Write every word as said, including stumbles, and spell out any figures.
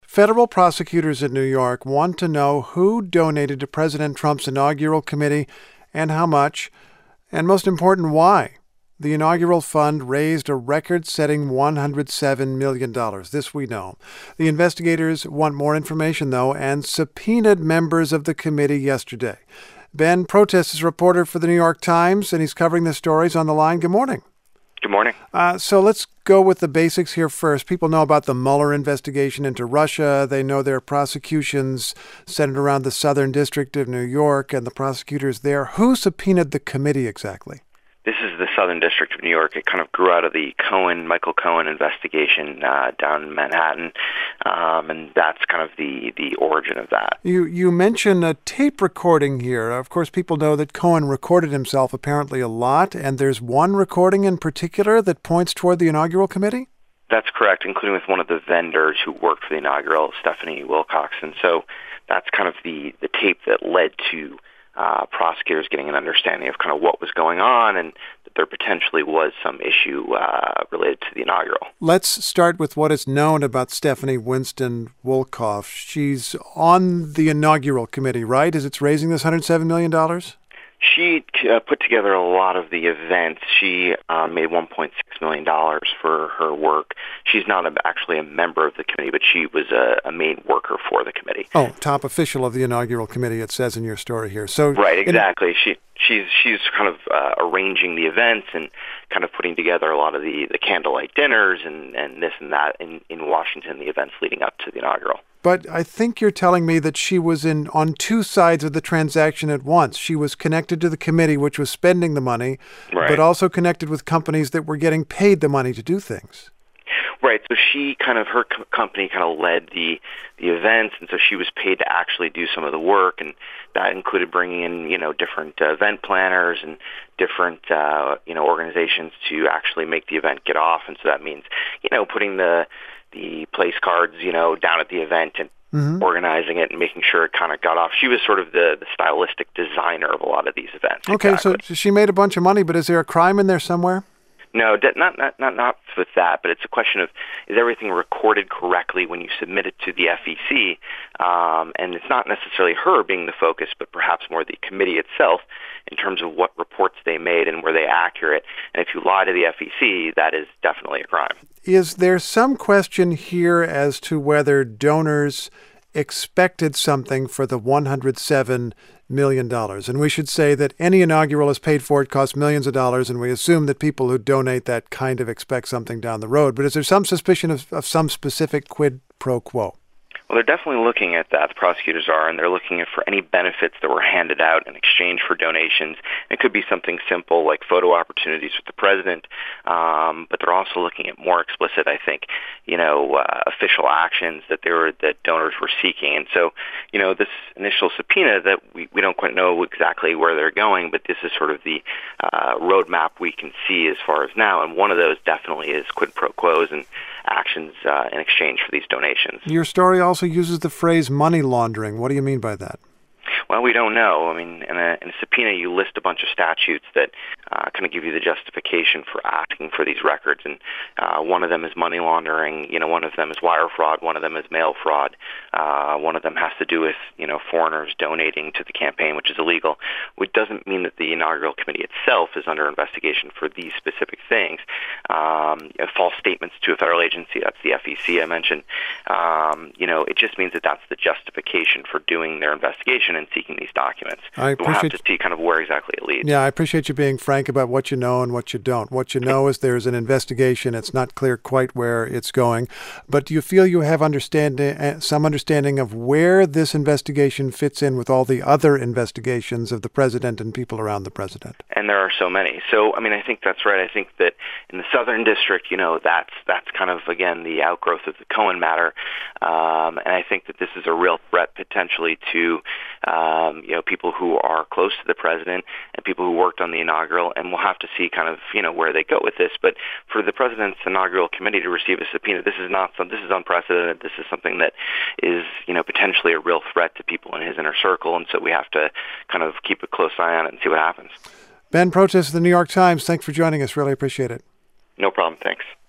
Federal prosecutors in New York want to know who donated to President Trump's inaugural committee and how much, and most important, why. The inaugural fund raised a record-setting one hundred seven million dollars. This we know. The investigators want more information, though, and subpoenaed members of the committee yesterday. Ben Protess is a reporter for the New York Times, and he's covering the stories on the line. Good morning. Good morning. Uh, so let's go with the basics here first. People know about the Mueller investigation into Russia. They know there are prosecutions centered around the Southern District of New York and the prosecutors there. Who subpoenaed the committee exactly? This is the Southern District of New York. It kind of grew out of the Cohen, Michael Cohen investigation uh, down in Manhattan, um, and that's kind of the, the origin of that. You you mentioned a tape recording here. Of course, people know that Cohen recorded himself apparently a lot, and there's one recording in particular that points toward the inaugural committee? That's correct, including with one of the vendors who worked for the inaugural, Stephanie Wilcox. And so that's kind of the, the tape that led to Uh, prosecutors getting an understanding of kind of what was going on and that there potentially was some issue uh, related to the inaugural. Let's start with what is known about Stephanie Winston Wolkoff. She's on the inaugural committee, right, as it's raising this one hundred seven million dollars? She uh, put together a lot of the events. She uh, made one point six million dollars for her work. She's not a, actually a member of the committee, but she was a, a main worker for the committee. Oh, top official of the inaugural committee, it says in your story here. So right, exactly. In- she she's she's kind of uh, arranging the events and kind of putting together a lot of the, the candlelight dinners and, and this and that in, in Washington, the events leading up to the inaugural. But I think you're telling me that she was in on two sides of the transaction at once. She was connected to the committee, which was spending the money, right, but also connected with companies that were getting paid the money to do things. Right. So she kind of, her co- company kind of led the the events, and so she was paid to actually do some of the work, and that included bringing in, you know, different uh, event planners and different, uh, you know, organizations to actually make the event get off. And so that means, you know, putting the the place cards, you know, down at the event and mm-hmm. organizing it and making sure it kind of got off. She was sort of the, the stylistic designer of a lot of these events. Okay, exactly. So she made a bunch of money, but is there a crime in there somewhere? No, not not not not with that, but it's a question of, is everything recorded correctly when you submit it to the F E C? Um, and it's not necessarily her being the focus, but perhaps more the committee itself in terms of what reports they made and were they accurate. And if you lie to the F E C, that is definitely a crime. Is there some question here as to whether donors expected something for the one hundred seven million dollars? And we should say that any inaugural is paid for. It costs millions of dollars, and we assume that people who donate that kind of expect something down the road. But is there some suspicion of, of some specific quid pro quo? Well, they're definitely looking at that, the prosecutors are, and they're looking at for any benefits that were handed out in exchange for donations. It could be something simple like photo opportunities with the president, um, but they're also looking at more explicit, I think, you know, uh, official actions that they were, that donors were seeking. And so, you know, this initial subpoena that we, we don't quite know exactly where they're going, but this is sort of the uh, roadmap we can see as far as now, and one of those definitely is quid pro quos and actions uh, in exchange for these donations. Your story also uses the phrase money laundering. What do you mean by that? Well, we don't know. I mean, in a, in a subpoena, you list a bunch of statutes that uh, kind of give you the justification for asking for these records, and uh, one of them is money laundering. You know, one of them is wire fraud. One of them is mail fraud. Uh, one of them has to do with, you know, foreigners donating to the campaign, which is illegal. Which doesn't mean that the inaugural committee itself is under investigation for these specific things. Um, you know, false statements to a federal agency, that's the F E C I mentioned. Um, you know, it just means that that's the justification for doing their investigation and seeking these documents. I we'll have to see kind of where exactly it leads. Yeah, I appreciate you being frank about what you know and what you don't. What you know is there's an investigation. It's not clear quite where it's going. But do you feel you have understanding, some understanding of where this investigation fits in with all the other investigations of the president and people around the president? And there are so many. So, I mean, I think that's right. I think that in the Southern District, you know, that's that's kind of, again, the outgrowth of the Cohen matter. Um, and I think that this is a real threat potentially to Um, you know, people who are close to the president and people who worked on the inaugural, and we'll have to see kind of, you know, where they go with this. But for the president's inaugural committee to receive a subpoena, this is not some, this is unprecedented. This is something that is, you know, potentially a real threat to people in his inner circle, and so we have to kind of keep a close eye on it and see what happens. Ben Protess of the New York Times, thanks for joining us. Really appreciate it. No problem. Thanks.